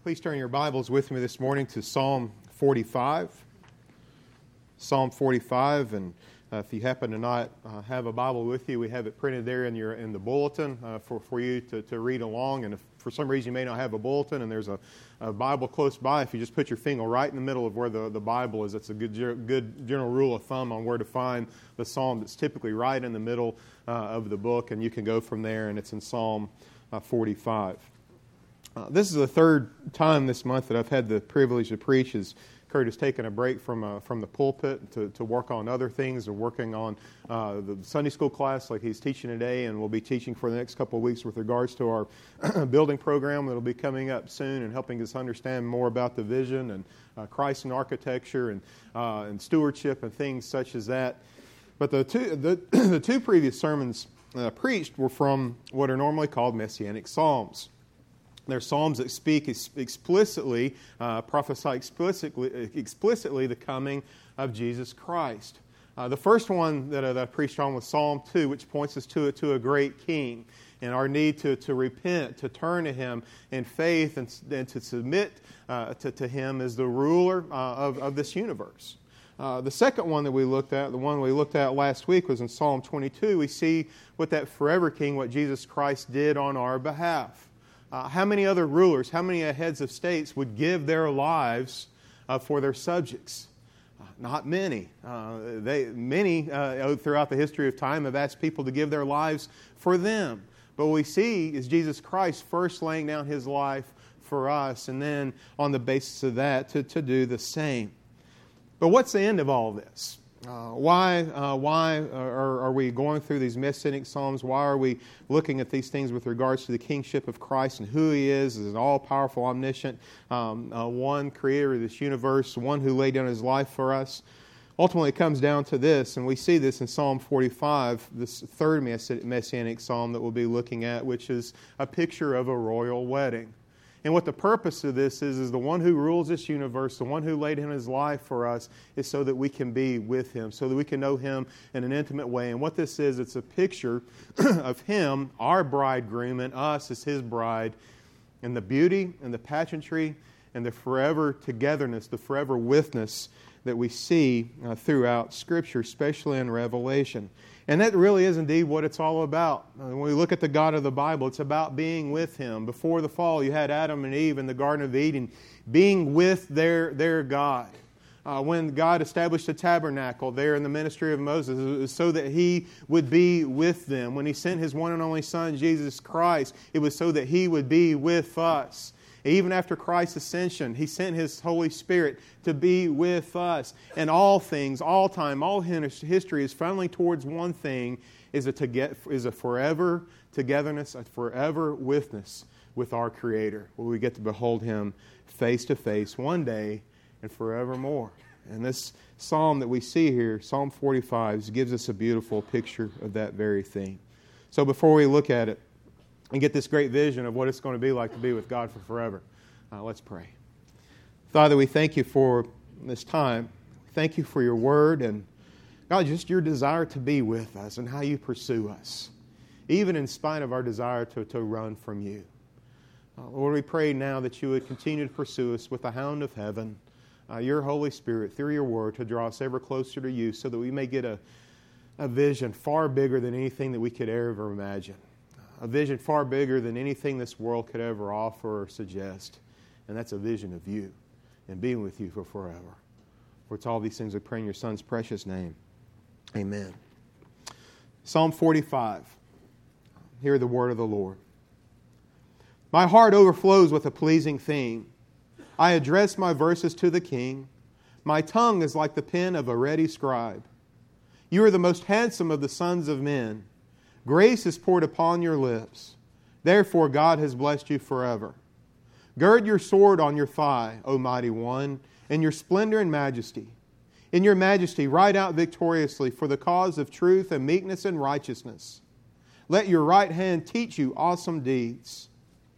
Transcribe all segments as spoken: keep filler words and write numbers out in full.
Please turn your Bibles with me this morning to Psalm forty-five. Psalm forty-five, and uh, if you happen to not uh, have a Bible with you, we have it printed there in your in the bulletin uh, for, for you to, to read along. And if for some reason you may not have a bulletin and there's a, a Bible close by, if you just put your finger right in the middle of where the, the Bible is, that's a good good general rule of thumb on where to find the psalm that's typically right in the middle uh, of the book, and you can go from there, and it's in Psalm uh, forty-five. Uh, this is the third time this month that I've had the privilege to preach as Kurt has taken a break from uh, from the pulpit to, to work on other things, or working on uh, the Sunday school class like he's teaching today, and will be teaching for the next couple of weeks with regards to our building program that will be coming up soon and helping us understand more about the vision and uh, Christ and architecture and uh, and stewardship and things such as that. But the two the, the two previous sermons uh, preached were from what are normally called Messianic Psalms. They're psalms that speak explicitly, uh, prophesy explicitly, explicitly the coming of Jesus Christ. Uh, the first one that, uh, that I preached on was Psalm two, which points us to, to a great king and our need to, to repent, to turn to Him in faith, and, and to submit uh, to, to Him as the ruler uh, of, of this universe. Uh, the second one that we looked at, the one we looked at last week, was in Psalm twenty-two. We see what that forever king, what Jesus Christ did on our behalf. Uh, how many other rulers, how many heads of states would give their lives uh, for their subjects? Uh, not many. Uh, they, many uh, throughout the history of time have asked people to give their lives for them. But what we see is Jesus Christ first laying down His life for us, and then on the basis of that to, to do the same. But what's the end of all this? Uh, why uh, why are, are we going through these Messianic Psalms? Why are we looking at these things with regards to the kingship of Christ and who He is as an all-powerful, omniscient, um, uh, one creator of this universe, one who laid down His life for us? Ultimately, it comes down to this, and we see this in Psalm forty-five, this third Messianic Psalm that we'll be looking at, which is a picture of a royal wedding. And what the purpose of this is, is the one who rules this universe, the one who laid down His life for us, is so that we can be with Him, so that we can know Him in an intimate way. And what this is, it's a picture of Him, our bridegroom, and us as His bride, and the beauty and the pageantry and the forever togetherness, the forever witness that we see uh, throughout Scripture, especially in Revelation. And that really is indeed what it's all about. When we look at the God of the Bible, it's about being with Him. Before the fall, you had Adam and Eve in the Garden of Eden being with their, their God. Uh, when God established a tabernacle there in the ministry of Moses, it was so that He would be with them. When He sent His one and only Son, Jesus Christ, it was so that He would be with us. Even after Christ's ascension, He sent His Holy Spirit to be with us. And all things, all time, all history is funneling towards one thing, is a, to get, is a forever togetherness, a forever witness with our Creator, where we get to behold Him face to face one day and forevermore. And this psalm that we see here, Psalm forty-five, gives us a beautiful picture of that very thing. So before we look at it, and get this great vision of what it's going to be like to be with God for forever, Uh, let's pray. Father, we thank You for this time. Thank You for Your Word, and God, just Your desire to be with us and how You pursue us, even in spite of our desire to, to run from You. Uh, Lord, we pray now that You would continue to pursue us with the hound of heaven, uh, Your Holy Spirit, through Your Word, to draw us ever closer to You, so that we may get a, a vision far bigger than anything that we could ever imagine. A vision far bigger than anything this world could ever offer or suggest. And that's a vision of You and being with You for forever. For it's all these things we pray in Your Son's precious name. Amen. Psalm forty-five. Hear the word of the Lord. My heart overflows with a pleasing theme. I address my verses to the King. My tongue is like the pen of a ready scribe. You are the most handsome of the sons of men. Grace is poured upon your lips. Therefore God has blessed you forever. Gird your sword on your thigh, O mighty one, in your splendor and majesty. In your majesty ride out victoriously for the cause of truth and meekness and righteousness. Let your right hand teach you awesome deeds.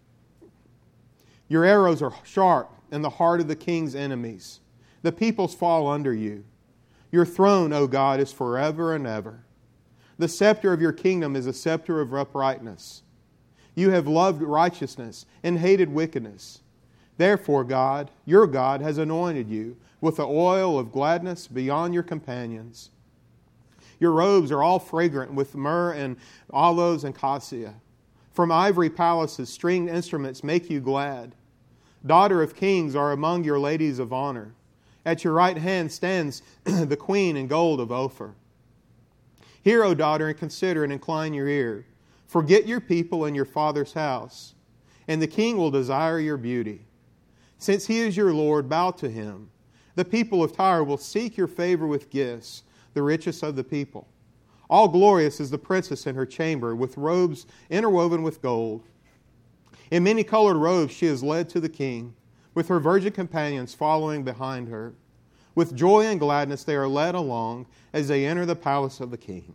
Your arrows are sharp in the heart of the king's enemies. The peoples fall under you. Your throne, O God, is forever and ever. The scepter of Your kingdom is a scepter of uprightness. You have loved righteousness and hated wickedness. Therefore God, your God, has anointed you with the oil of gladness beyond your companions. Your robes are all fragrant with myrrh and aloes and cassia. From ivory palaces, stringed instruments make you glad. Daughter of kings are among your ladies of honor. At your right hand stands the queen in gold of Ophir. Hear, O daughter, and consider and incline your ear. Forget your people and your father's house, and the king will desire your beauty. Since he is your Lord, bow to him. The people of Tyre will seek your favor with gifts, the richest of the people. All glorious is the princess in her chamber, with robes interwoven with gold. In many-colored robes she is led to the king, with her virgin companions following behind her. With joy and gladness they are led along as they enter the palace of the king.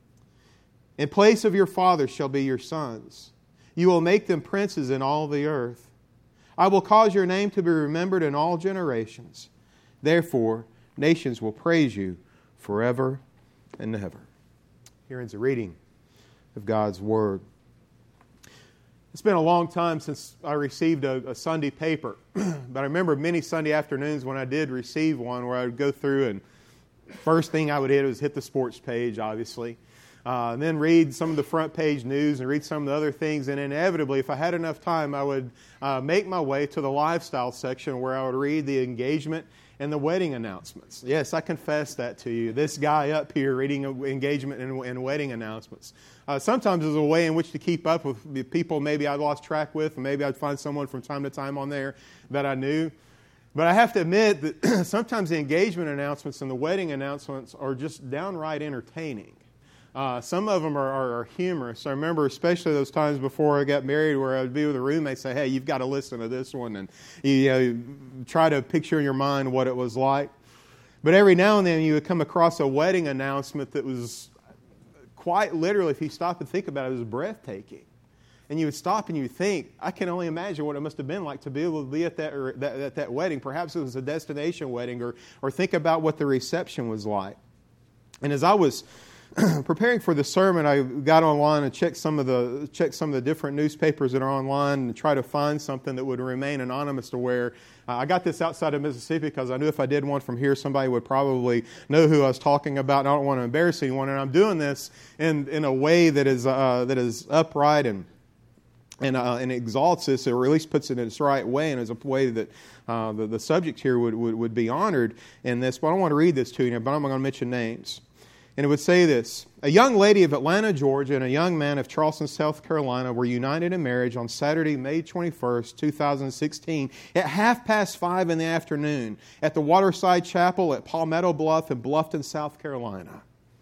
In place of your fathers shall be your sons. You will make them princes in all the earth. I will cause your name to be remembered in all generations. Therefore, nations will praise you forever and ever. Here ends the reading of God's Word. It's been a long time since I received a, a Sunday paper, but I remember many Sunday afternoons when I did receive one where I would go through and first thing I would hit was hit the sports page, obviously, uh, and then read some of the front page news and read some of the other things, and inevitably, if I had enough time, I would uh, make my way to the lifestyle section where I would read the engagement and the wedding announcements. Yes, I confess that to you. This guy up here reading engagement and, and wedding announcements. Uh, sometimes there's a way in which to keep up with the people maybe I lost track with, and maybe I'd find someone from time to time on there that I knew. But I have to admit that sometimes the engagement announcements and the wedding announcements are just downright entertaining. Uh, some of them are, are, are humorous. I remember especially those times before I got married where I would be with a roommate say, hey, you've got to listen to this one. And you know, try to picture in your mind what it was like. But every now and then you would come across a wedding announcement that was quite literally, if you stop and think about it, it was breathtaking. And you would stop and you would think, I can only imagine what it must have been like to be able to be at that, or that, at that wedding. Perhaps it was a destination wedding, or, or think about what the reception was like. And as I was preparing for the sermon, I got online and checked some of the checked some of the different newspapers that are online and try to find something that would remain anonymous to where uh, I got this outside of Mississippi because I knew if I did one from here, somebody would probably know who I was talking about, and I don't want to embarrass anyone. And I'm doing this in in a way that is uh, that is upright and and uh, and exalts this, or at least puts it in its right way, and is a way that uh, the the subject here would, would would be honored in this. But I don't want to read this to you, but I'm going to mention names. And it would say this: a young lady of Atlanta, Georgia, and a young man of Charleston, South Carolina were united in marriage on Saturday, May twenty-first, two thousand sixteen, at half past five in the afternoon at the Waterside Chapel at Palmetto Bluff in Bluffton, South Carolina.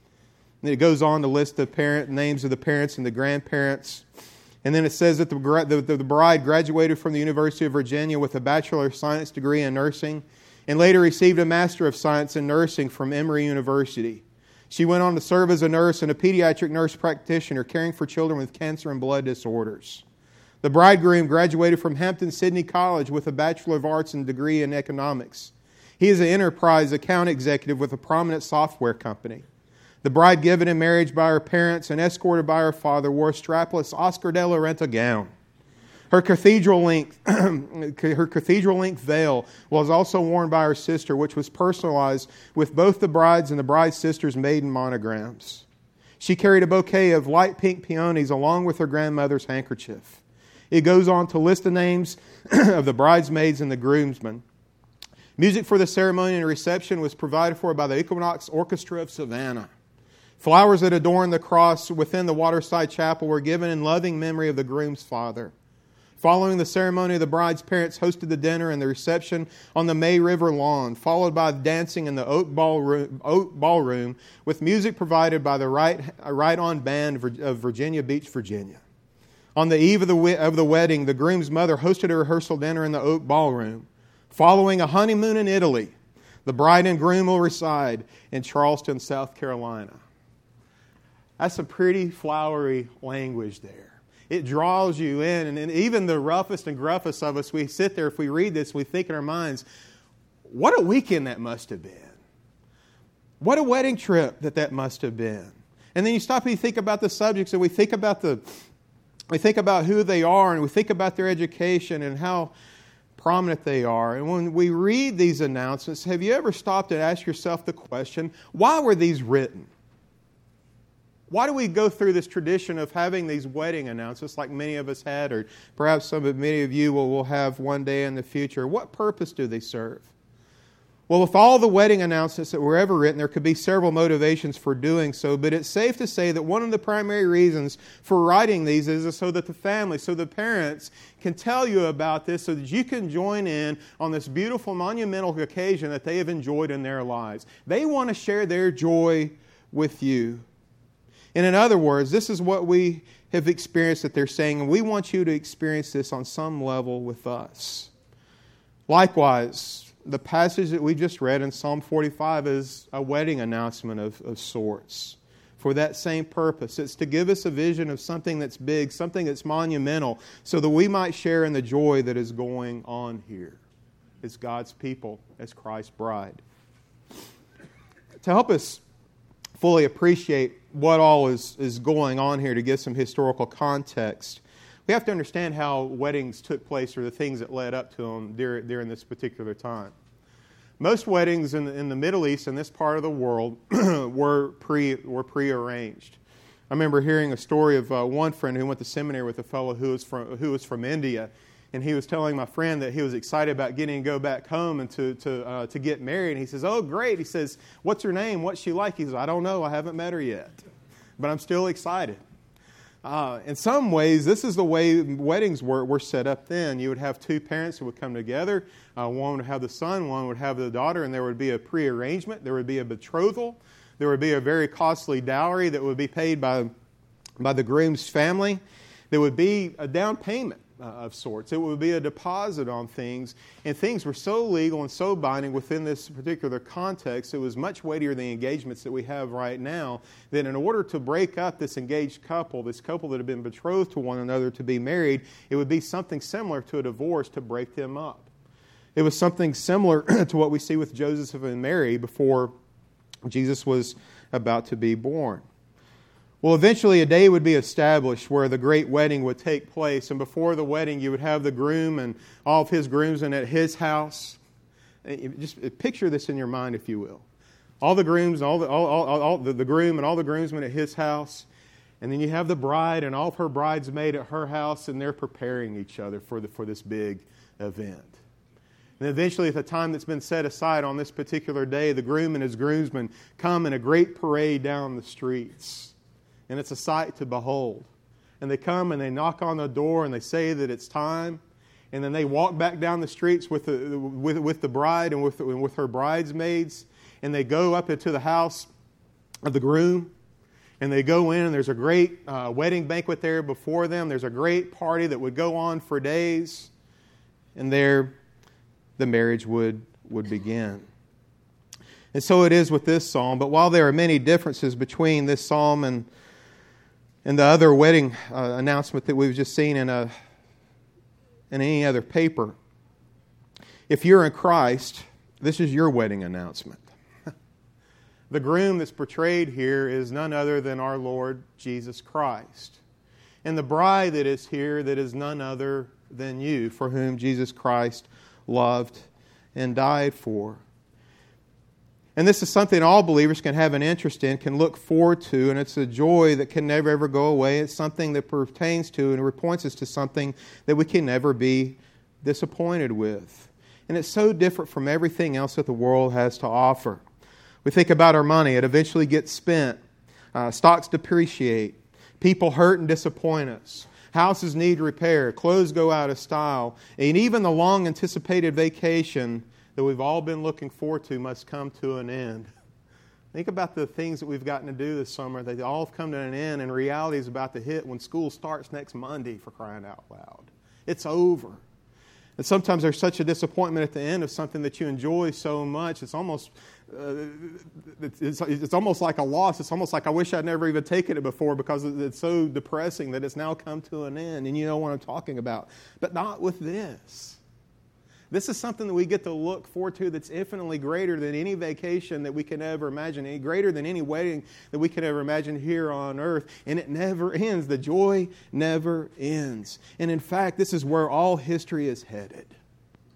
And it goes on to list the parent names of the parents and the grandparents. And then it says that the, the, the bride graduated from the University of Virginia with a Bachelor of Science degree in nursing and later received a Master of Science in nursing from Emory University. She went on to serve as a nurse and a pediatric nurse practitioner caring for children with cancer and blood disorders. The bridegroom graduated from Hampton-Sydney College with a Bachelor of Arts and degree in economics. He is an enterprise account executive with a prominent software company. The bride, given in marriage by her parents and escorted by her father, wore a strapless Oscar de la Renta gown. Her cathedral length, her cathedral length veil was also worn by her sister, which was personalized with both the bride's and the bride's sister's maiden monograms. She carried a bouquet of light pink peonies along with her grandmother's handkerchief. It goes on to list the names of the bridesmaids and the groomsmen. Music for the ceremony and reception was provided for by the Equinox Orchestra of Savannah. Flowers that adorn the cross within the Waterside Chapel were given in loving memory of the groom's father. Following the ceremony, the bride's parents hosted the dinner and the reception on the May River lawn, followed by dancing in the Oak Ballroom, Oak Ballroom with music provided by the Right, right On Band of Virginia Beach, Virginia. On the eve of the, of the wedding, the groom's mother hosted a rehearsal dinner in the Oak Ballroom. Following a honeymoon in Italy, the bride and groom will reside in Charleston, South Carolina. That's some pretty flowery language there. It draws you in, and, and even the roughest and gruffest of us, we sit there, if we read this, we think in our minds, what a weekend that must have been. What a wedding trip that that must have been. And then you stop and you think about the subjects, and we think about the, we think about who they are, and we think about their education and how prominent they are. And when we read these announcements, have you ever stopped and asked yourself the question, why were these written? Why do we go through this tradition of having these wedding announcements like many of us had, or perhaps some of many of you will, will have one day in the future? What purpose do they serve? Well, with all the wedding announcements that were ever written, there could be several motivations for doing so, but it's safe to say that one of the primary reasons for writing these is so that the family, so the parents can tell you about this so that you can join in on this beautiful monumental occasion that they have enjoyed in their lives. They want to share their joy with you. And in other words, this is what we have experienced that they're saying, and we want you to experience this on some level with us. Likewise, the passage that we just read in Psalm forty-five is a wedding announcement of, of sorts for that same purpose. It's to give us a vision of something that's big, something that's monumental, so that we might share in the joy that is going on here as God's people, as Christ's bride. To help us fully appreciate what all is, is going on here, to give some historical context, we have to understand how weddings took place, or the things that led up to them during, during this particular time. Most weddings in the, in the Middle East, in this part of the world, were pre were prearranged. I remember hearing a story of uh, one friend who went to seminary with a fellow who was from who was from India, and he was telling my friend that he was excited about getting to go back home and to to uh, to get married. And he says, "Oh, great!" He says, "What's her name? What's she like?" He says, "I don't know. I haven't met her yet, but I'm still excited." Uh, in some ways, this is the way weddings were, were set up then. You would have two parents who would come together. Uh, one would have the son, one would have the daughter, and there would be a prearrangement. There would be a betrothal. There would be a very costly dowry that would be paid by, by the groom's family. There would be a down payment uh, of sorts. It would be a deposit on things. And things were so legal and so binding within this particular context, it was much weightier than the engagements that we have right now, that in order to break up this engaged couple, this couple that had been betrothed to one another to be married, it would be something similar to a divorce to break them up. It was something similar to what we see with Joseph and Mary before Jesus was about to be born. Well, eventually a day would be established where the great wedding would take place. And before the wedding, you would have the groom and all of his groomsmen at his house. Just picture this in your mind, if you will. All the grooms, all the, all, all, all, the, the groom and all the groomsmen at his house. And then you have the bride and all of her bridesmaids at her house, and they're preparing each other for, the, for this big event. And eventually, at the time that's been set aside on this particular day, the groom and his groomsmen come in a great parade down the streets. And it's a sight to behold. And they come and they knock on the door and they say that it's time. And then they walk back down the streets with the, with, with the bride and with, and with her bridesmaids. And they go up into the house of the groom. And they go in and there's a great uh, wedding banquet there before them. There's a great party that would go on for days. And there the marriage would, would begin. And so it is with this psalm. But while there are many differences between this psalm and And the other wedding uh, announcement that we've just seen in a in any other paper, if you're in Christ, this is your wedding announcement. The groom that's portrayed here is none other than our Lord Jesus Christ. And the bride that is here, that is none other than you, for whom Jesus Christ loved and died for. And this is something all believers can have an interest in, can look forward to, and it's a joy that can never ever go away. It's something that pertains to and points us to something that we can never be disappointed with. And it's so different from everything else that the world has to offer. We think about our money. It eventually gets spent. Uh, stocks depreciate. People hurt and disappoint us. Houses need repair. Clothes go out of style. And even the long anticipated vacation that we've all been looking forward to must come to an end. Think about the things that we've gotten to do this summer. They all have come to an end, and reality is about to hit when school starts next Monday, for crying out loud. It's over. And sometimes there's such a disappointment at the end of something that you enjoy so much. It's almost uh, it's, it's almost like a loss. It's almost like I wish I'd never even taken it before, because it's so depressing that it's now come to an end. And you know what I'm talking about. But not with this. This is something that we get to look forward to that's infinitely greater than any vacation that we can ever imagine, any greater than any wedding that we can ever imagine here on earth. And it never ends. The joy never ends. And in fact, this is where all history is headed.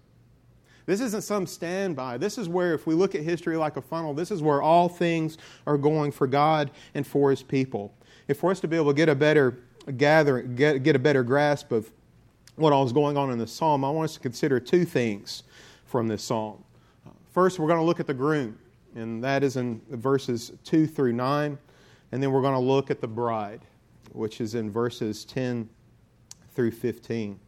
This isn't some standby. This is where, if we look at history like a funnel, this is where all things are going for God and for His people. And for us to be able to get a better gather, get, get a better grasp of what all is going on in the psalm, I want us to consider two things from this psalm. First, we're going to look at the groom, and that is in verses two through nine. And then we're going to look at the bride, which is in verses ten through fifteen.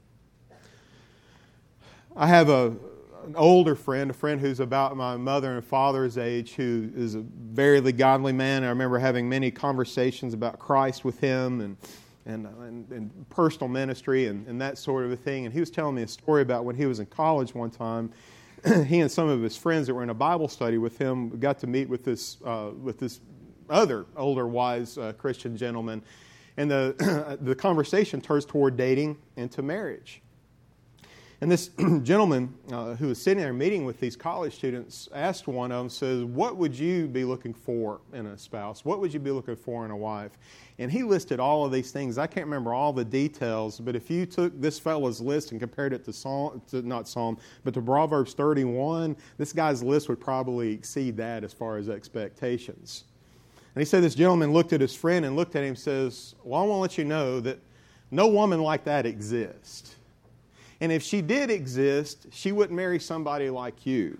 I have a, an older friend, a friend who's about my mother and father's age, who is a very godly man. I remember having many conversations about Christ with him and and, and, and personal ministry and, and that sort of a thing. And he was telling me a story about when he was in college one time. He and some of his friends that were in a Bible study with him got to meet with this uh, with this other older, wise uh, Christian gentleman. And the the conversation turns toward dating into marriage. And this gentleman uh, who was sitting there meeting with these college students asked one of them, says, what would you be looking for in a spouse? What would you be looking for in a wife? And he listed all of these things. I can't remember all the details, but if you took this fellow's list and compared it to Psalm, to, not Psalm, but to Proverbs thirty-one, this guy's list would probably exceed that as far as expectations. And he said this gentleman looked at his friend and looked at him and says, well, I want to let you know that no woman like that exists. And if she did exist, she wouldn't marry somebody like you.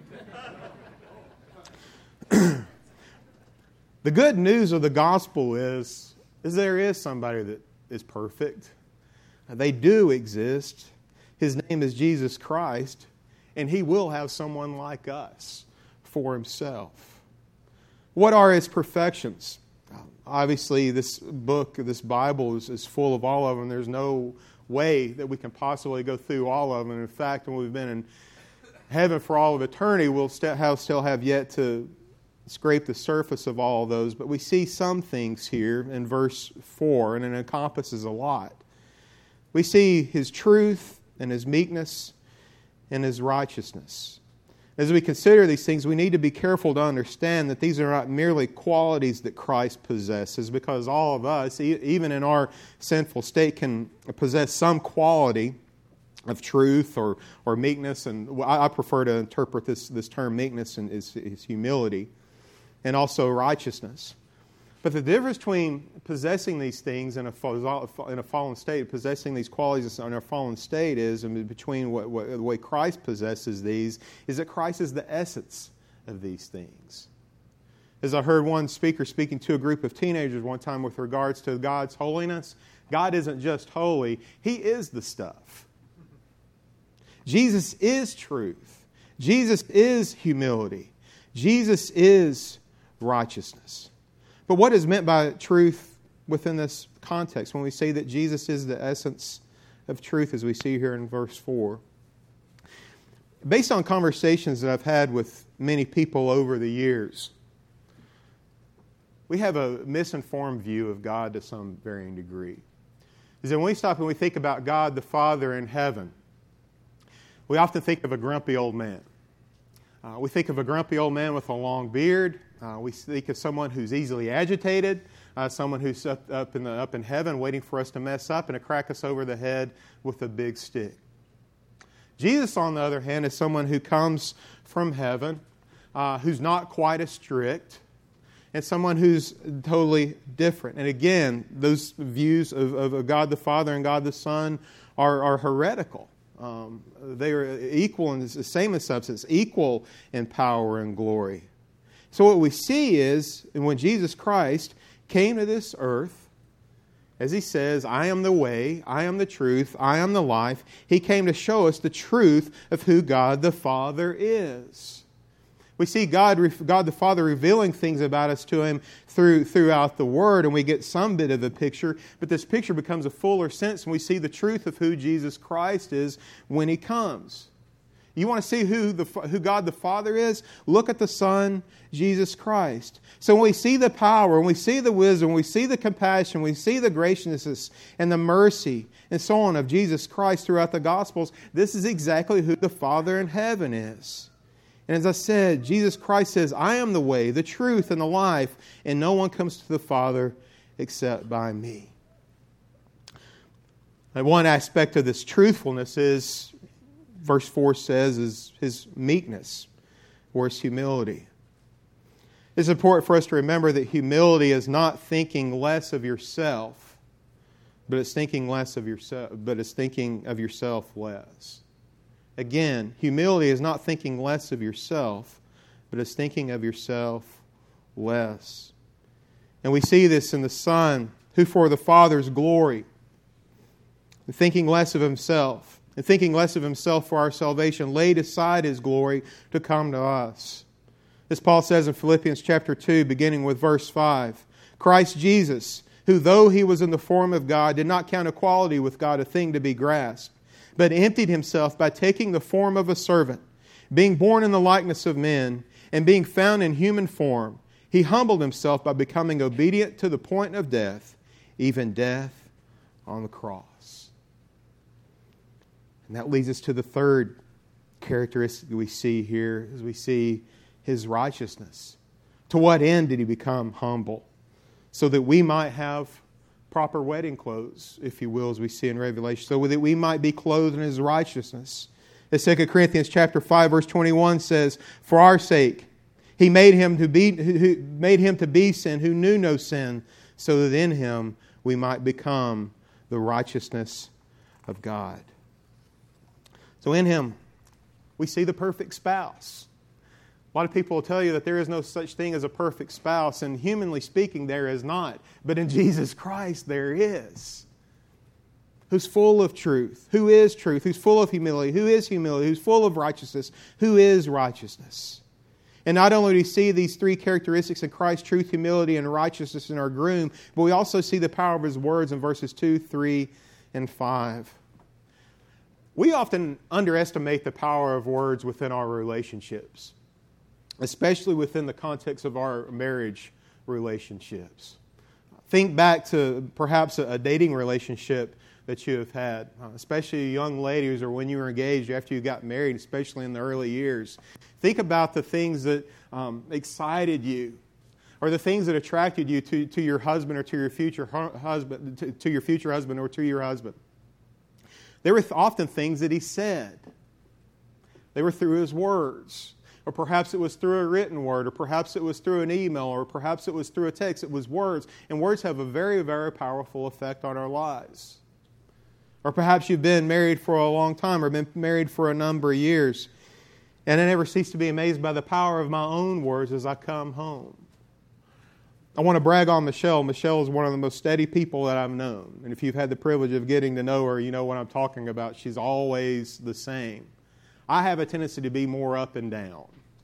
The good news of the gospel is, is there is somebody that is perfect. They do exist. His name is Jesus Christ, and He will have someone like us for Himself. What are His perfections? Obviously, this book, this Bible is, is full of all of them. There's no way that we can possibly go through all of them. In fact, when we've been in heaven for all of eternity, we'll still have, still have yet to scrape the surface of all of those. But we see some things here in verse four, and it encompasses a lot. We see His truth and His meekness and His righteousness. As we consider these things, we need to be careful to understand that these are not merely qualities that Christ possesses, because all of us, even in our sinful state, can possess some quality of truth or, or meekness. And I prefer to interpret this, this term meekness as, as humility, and also righteousness. But the difference between possessing these things in a, in a fallen state, possessing these qualities in a fallen state is, and between what, what, the way Christ possesses these, is that Christ is the essence of these things. As I heard one speaker speaking to a group of teenagers one time with regards to God's holiness, God isn't just holy, He is the stuff. Jesus is truth. Jesus is humility. Jesus is righteousness. But what is meant by truth within this context when we say that Jesus is the essence of truth, as we see here in verse four? Based on conversations that I've had with many people over the years, we have a misinformed view of God to some varying degree. Is that when we stop and we think about God the Father in heaven, we often think of a grumpy old man. Uh, we think of a grumpy old man with a long beard. Uh, we think of someone who's easily agitated, uh, someone who's up, up, in the, up in heaven waiting for us to mess up and to crack us over the head with a big stick. Jesus, on the other hand, is someone who comes from heaven, uh, who's not quite as strict, and someone who's totally different. And again, those views of, of God the Father and God the Son are, are heretical. Um, they are equal in the same in substance, equal in power and glory. So what we see is, when Jesus Christ came to this earth, as He says, I am the way, I am the truth, I am the life, He came to show us the truth of who God the Father is. We see God, God the Father revealing things about us to Him through, throughout the Word, and we get some bit of the picture, but this picture becomes a fuller sense when we see the truth of who Jesus Christ is when He comes. You want to see who, the, who God the Father is? Look at the Son, Jesus Christ. So when we see the power, when we see the wisdom, when we see the compassion, we see the graciousness and the mercy and so on of Jesus Christ throughout the Gospels, this is exactly who the Father in heaven is. And as I said, Jesus Christ says, I am the way, the truth, and the life, and no one comes to the Father except by me. And one aspect of this truthfulness is verse four says is His meekness or His humility. It's important for us to remember that humility is not thinking less of yourself, but it's thinking less of yourself, but it's thinking of yourself less. Again, humility is not thinking less of yourself, but it's thinking of yourself less. And we see this in the Son, who for the Father's glory, thinking less of Himself, and thinking less of Himself for our salvation, laid aside His glory to come to us. As Paul says in Philippians chapter two, beginning with verse five, Christ Jesus, who though He was in the form of God, did not count equality with God a thing to be grasped, but emptied Himself by taking the form of a servant, being born in the likeness of men, and being found in human form, He humbled Himself by becoming obedient to the point of death, even death on the cross. And that leads us to the third characteristic we see here, as we see His righteousness. To what end did He become humble? So that we might have proper wedding clothes, if you will, as we see in Revelation, so that we might be clothed in His righteousness. As Second Corinthians chapter five, verse twenty-one says, for our sake, He made him to be who made him to be sin who knew no sin, so that in Him we might become the righteousness of God. So in Him we see the perfect spouse. A lot of people will tell you that there is no such thing as a perfect spouse, and humanly speaking, there is not. But in Jesus Christ, there is. Who's full of truth, who is truth, who's full of humility, who is humility, who's full of righteousness, who is righteousness. And not only do we see these three characteristics in Christ, truth, humility, and righteousness in our groom, but we also see the power of His words in verses two, three, and five. We often underestimate the power of words within our relationships, especially within the context of our marriage relationships. Think back to perhaps a dating relationship that you have had, especially young ladies or when you were engaged after you got married, especially in the early years. Think about the things that um, excited you, or the things that attracted you to, to your husband or to your future hu- husband, to, to your future husband or to your husband. There were often things that he said. They were through his words. Or perhaps it was through a written word, or perhaps it was through an email, or perhaps it was through a text. It was words. And words have a very, very powerful effect on our lives. Or perhaps you've been married for a long time, or been married for a number of years. And I never cease to be amazed by the power of my own words as I come home. I want to brag on Michelle. Michelle is one of the most steady people that I've known. And if you've had the privilege of getting to know her, you know what I'm talking about. She's always the same. I have a tendency to be more up and down.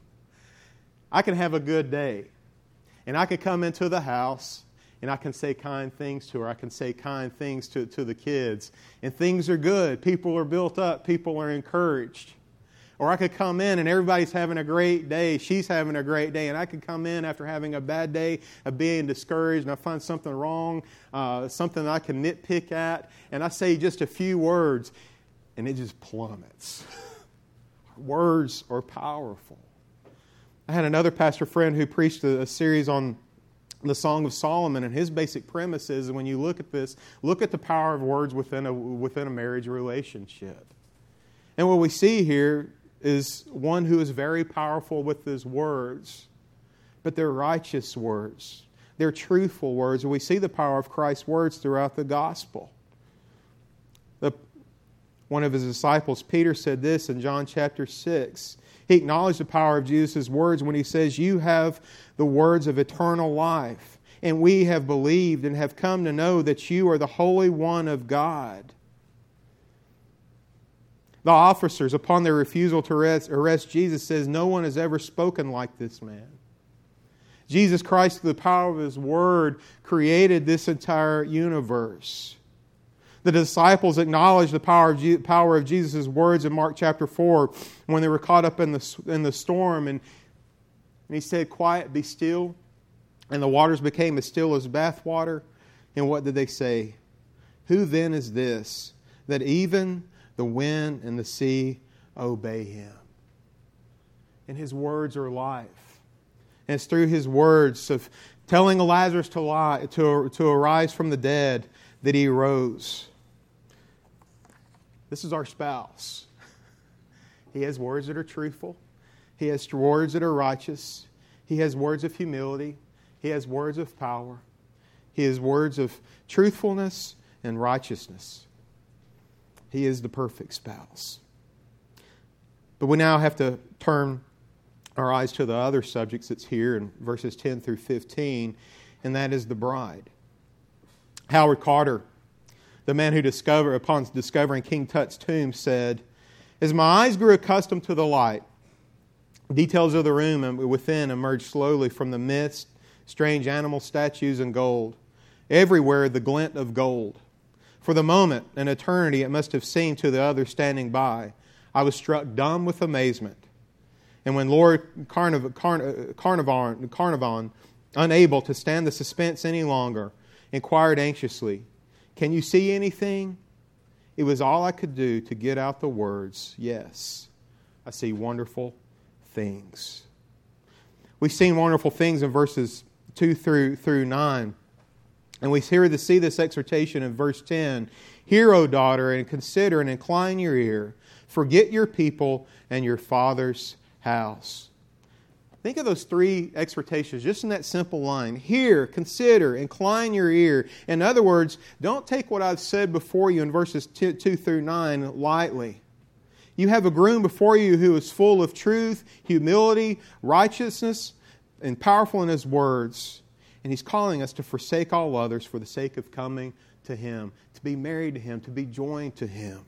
I can have a good day, and I can come into the house, and I can say kind things to her. I can say kind things to, to the kids, and things are good. People are built up. People are encouraged. Or I could come in, and everybody's having a great day. She's having a great day, and I could come in after having a bad day of being discouraged, and I find something wrong, uh, something that I can nitpick at, and I say just a few words, and it just plummets. Words are powerful. I had another pastor friend who preached a, a series on the Song of Solomon, and his basic premise is, when you look at this, look at the power of words within a, within a marriage relationship. And what we see here is one who is very powerful with his words, but they're righteous words. They're truthful words. And we see the power of Christ's words throughout the gospel. The One of his disciples, Peter, said this in John chapter six. He acknowledged the power of Jesus' words when he says, you have the words of eternal life, and we have believed and have come to know that you are the Holy One of God. The officers, upon their refusal to arrest, arrest Jesus, says, no one has ever spoken like this man. Jesus Christ, through the power of His Word, created this entire universe. The disciples acknowledged the power of, Je- power of Jesus' words in Mark chapter four when they were caught up in the, in the storm. And, and He said, quiet, be still. And the waters became as still as bathwater. And what did they say? Who then is this, that even the wind and the sea obey Him? And His words are life. And it's through His words of telling Lazarus to, lie, to, to arise from the dead that he rose. This is our spouse. He has words that are truthful. He has words that are righteous. He has words of humility. He has words of power. He has words of truthfulness and righteousness. He is the perfect spouse. But we now have to turn our eyes to the other subjects that's here in verses ten through fifteen, and that is the bride. Howard Carter, the man who discovered, upon discovering King Tut's tomb, said, "As my eyes grew accustomed to the light, details of the room within emerged slowly from the mist, strange animal statues and gold. Everywhere the glint of gold. For the moment, an eternity it must have seemed to the others standing by. I was struck dumb with amazement. And when Lord Carniv- Carn- Carnarvon, Carnarvon, unable to stand the suspense any longer, inquired anxiously, 'Can you see anything?' It was all I could do to get out the words, 'Yes, I see wonderful things.'" We've seen wonderful things in verses two through, through nine. And we hear to see this exhortation in verse ten. "Hear, O daughter, and consider and incline your ear. Forget your people and your father's house." Think of those three exhortations just in that simple line. Hear, consider, incline your ear. In other words, don't take what I've said before you in verses two through nine lightly. You have a groom before you who is full of truth, humility, righteousness, and powerful in his words. And he's calling us to forsake all others for the sake of coming to him, to be married to him, to be joined to him.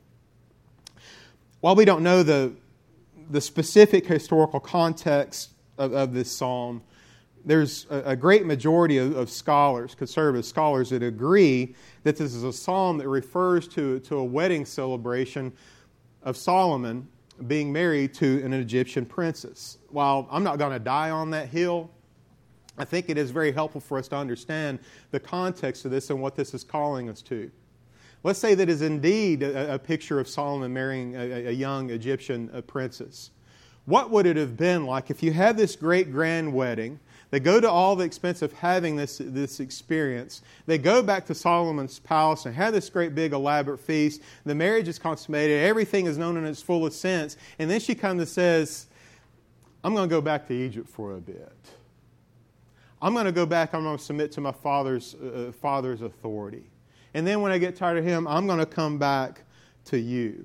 While we don't know the, the specific historical context of, of this psalm, there's a, a great majority of, of scholars, conservative scholars, that agree that this is a psalm that refers to, to a wedding celebration of Solomon being married to an Egyptian princess. While I'm not going to die on that hill, I think it is very helpful for us to understand the context of this and what this is calling us to. Let's say that is indeed a, a picture of Solomon marrying a, a young Egyptian princess. What would it have been like if you had this great grand wedding? They go to all the expense of having this, this experience. They go back to Solomon's palace and have this great big elaborate feast. The marriage is consummated. Everything is known in its fullest sense. And then she comes and says, "I'm going to go back to Egypt for a bit. I'm going to go back. I'm going to submit to my father's uh, father's authority. And then when I get tired of him, I'm going to come back to you."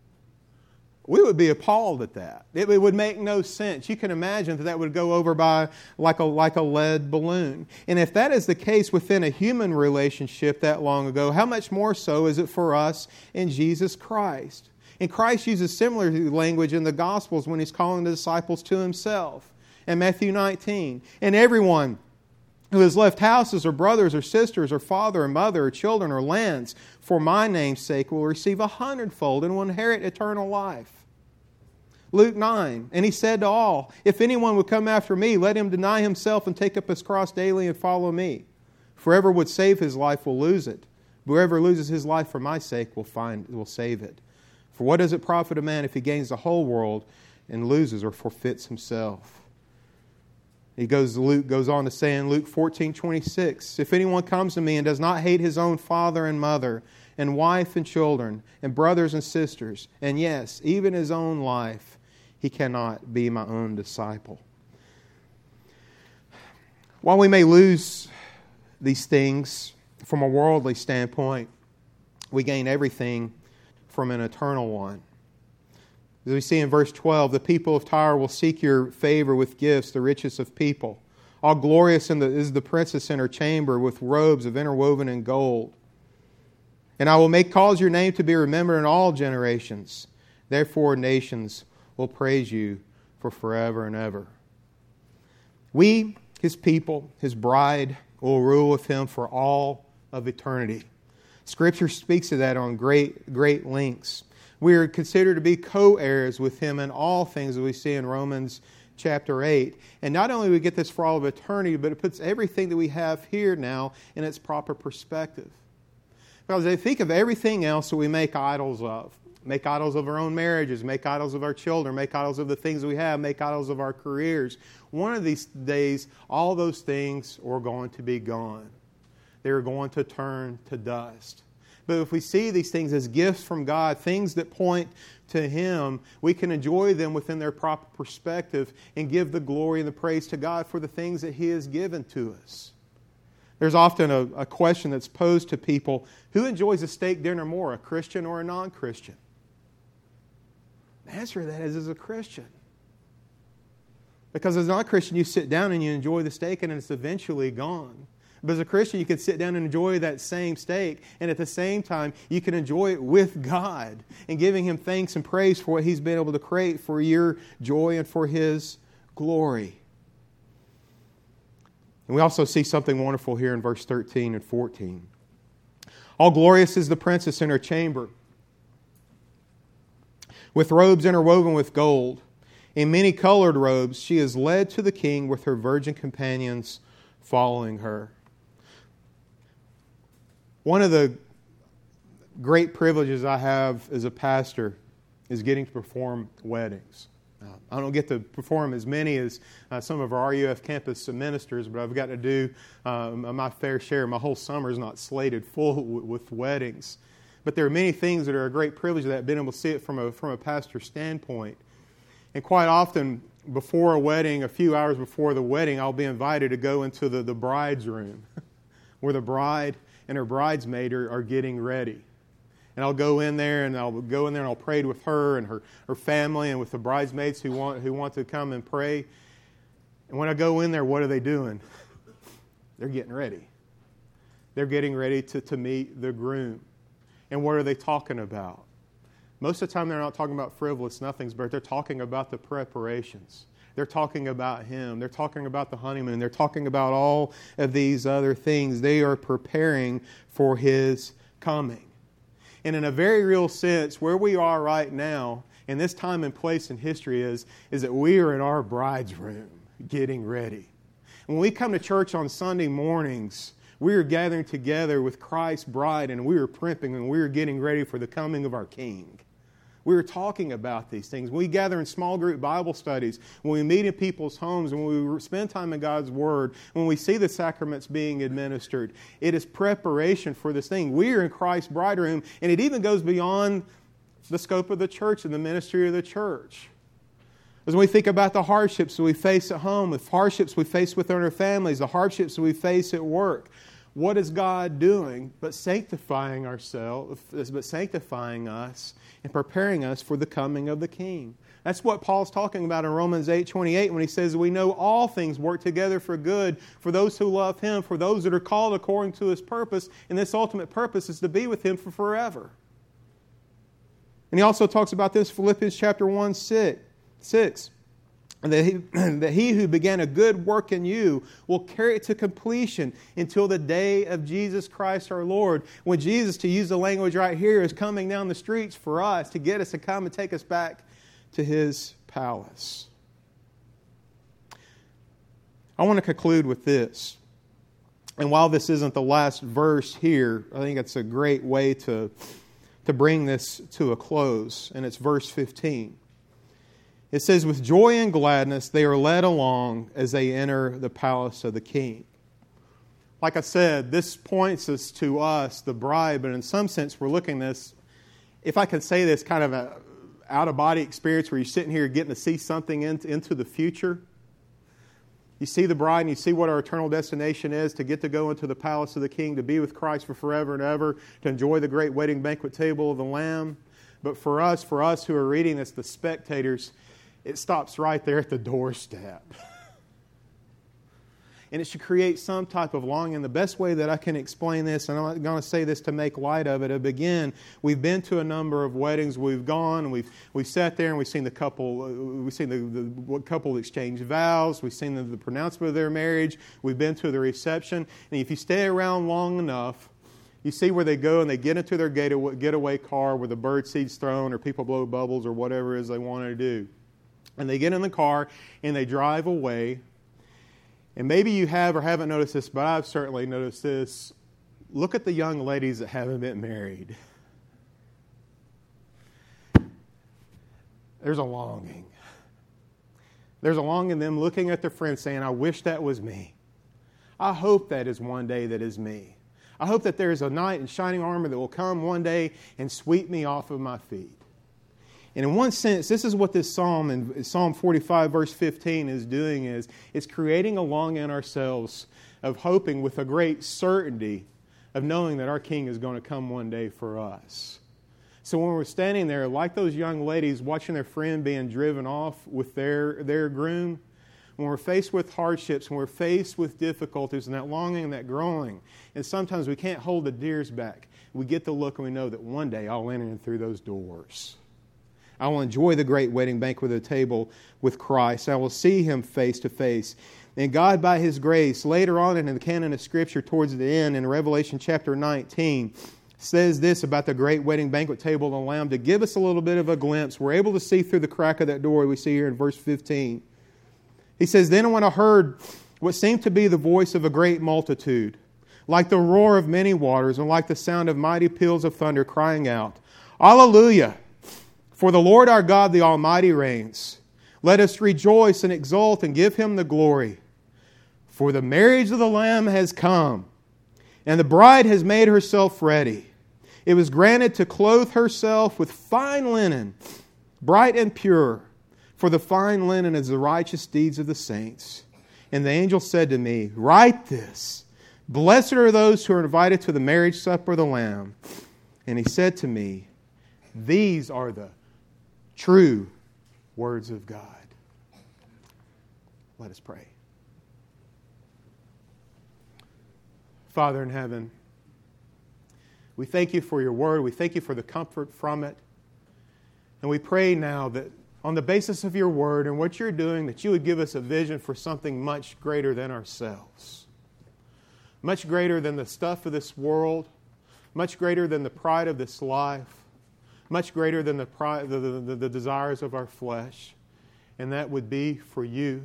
We would be appalled at that. It, it would make no sense. You can imagine that that would go over by like a, like a lead balloon. And if that is the case within a human relationship that long ago, how much more so is it for us in Jesus Christ? And Christ uses similar language in the Gospels when He's calling the disciples to Himself. In Matthew nineteen, "And everyone who has left houses or brothers or sisters or father or mother or children or lands for my name's sake will receive a hundredfold and will inherit eternal life." Luke nine, "And He said to all, 'If anyone would come after me, let him deny himself and take up his cross daily and follow me. For whoever would save his life will lose it. Whoever loses his life for my sake will find will save it. For what does it profit a man if he gains the whole world and loses or forfeits himself?'" He goes, Luke goes on to say in Luke fourteen twenty-six, "If anyone comes to me and does not hate his own father and mother and wife and children and brothers and sisters, and yes, even his own life, he cannot be my own disciple." While we may lose these things from a worldly standpoint, we gain everything from an eternal one. As we see in verse twelve, "The people of Tyre will seek your favor with gifts, the richest of people. All glorious in the, is the princess in her chamber with robes of interwoven in gold. And I will make cause your name to be remembered in all generations. Therefore nations will praise you for forever and ever." We, His people, His bride, will rule with Him for all of eternity. Scripture speaks of that on great, great lengths. We are considered to be co-heirs with Him in all things that we see in Romans chapter eight. And not only do we get this for all of eternity, but it puts everything that we have here now in its proper perspective. Because I think of everything else that we make idols of. Make idols of our own marriages, make idols of our children, make idols of the things we have, make idols of our careers. One of these days, all those things are going to be gone. They're going to turn to dust. But if we see these things as gifts from God, things that point to Him, we can enjoy them within their proper perspective and give the glory and the praise to God for the things that He has given to us. There's often a, a question that's posed to people, who enjoys a steak dinner more, a Christian or a non-Christian? The answer to that is, is a Christian. Because as a non-Christian, you sit down and you enjoy the steak and it's eventually gone. But as a Christian, you can sit down and enjoy that same steak, and at the same time, you can enjoy it with God and giving Him thanks and praise for what He's been able to create for your joy and for His glory. And we also see something wonderful here in verse thirteen and fourteen. All glorious is the princess in her chamber, with robes interwoven with gold. In many colored robes, she is led to the king with her virgin companions following her. One of the great privileges I have as a pastor is getting to perform weddings. Uh, I don't get to perform as many as uh, some of our R U F campus ministers, but I've got to do uh, my fair share. My whole summer is not slated full w- with weddings. But there are many things that are a great privilege of that, being able to see it from a, from a pastor's standpoint. And quite often, before a wedding, a few hours before the wedding, I'll be invited to go into the, the bride's room, where the bride and her bridesmaid are, are getting ready. And I'll go in there and I'll go in there and I'll pray with her and her, her family and with the bridesmaids who want who want to come and pray. And when I go in there, what are they doing? They're getting ready. They're getting ready to, to meet the groom. And what are they talking about? Most of the time they're not talking about frivolous nothings, but they're talking about the preparations. They're talking about Him. They're talking about the honeymoon. They're talking about all of these other things. They are preparing for His coming. And in a very real sense, where we are right now, in this time and place in history, is, is that we are in our bride's room getting ready. When we come to church on Sunday mornings, we are gathering together with Christ's bride, and we are primping, and we are getting ready for the coming of our King. We are talking about these things. When we gather in small group Bible studies, when we meet in people's homes, when we spend time in God's Word, when we see the sacraments being administered, it is preparation for this thing. We are in Christ's bride room, and it even goes beyond the scope of the church and the ministry of the church. As we think about the hardships that we face at home, the hardships we face within our families, the hardships we face at work, what is God doing but sanctifying ourselves, but sanctifying us and preparing us for the coming of the King? That's what Paul's talking about in Romans eight twenty-eight when he says, we know all things work together for good for those who love Him, for those that are called according to His purpose, and this ultimate purpose is to be with Him for forever. And he also talks about this in Philippians chapter one, six. That he, that he who began a good work in you will carry it to completion until the day of Jesus Christ our Lord. When Jesus, to use the language right here, is coming down the streets for us to get us to come and take us back to His palace. I want to conclude with this. And while this isn't the last verse here, I think it's a great way to, to bring this to a close. And it's verse fifteen. It says, with joy and gladness they are led along as they enter the palace of the King. Like I said, this points us to us, the bride, but in some sense we're looking at this, if I can say this, kind of a out-of-body experience where you're sitting here getting to see something into, into the future. You see the bride and you see what our eternal destination is, to get to go into the palace of the King, to be with Christ for forever and ever, to enjoy the great wedding banquet table of the Lamb. But for us, for us who are reading this, the spectators, it stops right there at the doorstep. And it should create some type of longing. The best way that I can explain this, and I'm not going to say this to make light of it, again, we've been to a number of weddings. We've gone and we've we've sat there and we've seen the couple, we've seen the, the couple exchange vows. We've seen the, the pronouncement of their marriage. We've been to the reception. And if you stay around long enough, you see where they go and they get into their getaway car where the bird seed's thrown or people blow bubbles or whatever it is they want to do. And they get in the car and they drive away. And maybe you have or haven't noticed this, but I've certainly noticed this. Look at the young ladies that haven't been married. There's a longing. There's a longing in them looking at their friends saying, I wish that was me. I hope that is one day that is me. I hope that there is a knight in shining armor that will come one day and sweep me off of my feet. And in one sense, this is what this psalm, in Psalm forty-five, verse fifteen, is doing, is it's creating a longing in ourselves of hoping with a great certainty of knowing that our King is going to come one day for us. So when we're standing there, like those young ladies watching their friend being driven off with their, their groom, when we're faced with hardships, when we're faced with difficulties and that longing and that growing, and sometimes we can't hold the tears back, we get the look and we know that one day I'll enter in through those doors. I will enjoy the great wedding banquet at the table with Christ. I will see Him face to face. And God, by His grace, later on in the canon of Scripture, towards the end, in Revelation chapter nineteen, says this about the great wedding banquet table of the Lamb to give us a little bit of a glimpse. We're able to see through the crack of that door we see here in verse fifteen. He says, "Then when I heard what seemed to be the voice of a great multitude, like the roar of many waters, and like the sound of mighty peals of thunder, crying out, 'Alleluia! For the Lord our God, the Almighty, reigns. Let us rejoice and exult and give Him the glory. For the marriage of the Lamb has come, and the bride has made herself ready. It was granted to clothe herself with fine linen, bright and pure, for the fine linen is the righteous deeds of the saints.' And the angel said to me, 'Write this, blessed are those who are invited to the marriage supper of the Lamb.' And he said to me, 'These are the true words of God.'" Let us pray. Father in heaven, we thank You for Your word. We thank You for the comfort from it. And we pray now that on the basis of Your word and what You're doing, that You would give us a vision for something much greater than ourselves. Much greater than the stuff of this world. Much greater than the pride of this life. Much greater than the, pride, the, the, the desires of our flesh. And that would be for You.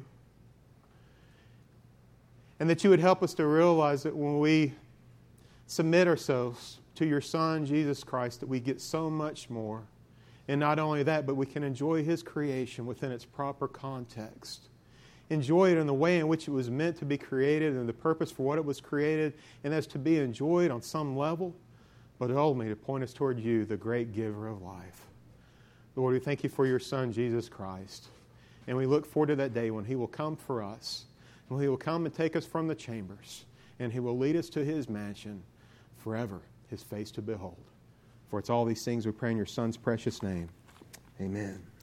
And that You would help us to realize that when we submit ourselves to Your Son, Jesus Christ, that we get so much more. And not only that, but we can enjoy His creation within its proper context. Enjoy it in the way in which it was meant to be created and the purpose for what it was created, and as to be enjoyed on some level, but ultimately to point us toward You, the great giver of life. Lord, we thank You for Your Son, Jesus Christ. And we look forward to that day when He will come for us. And He will come and take us from the chambers. And He will lead us to His mansion forever, His face to behold. For it's all these things we pray in Your Son's precious name. Amen.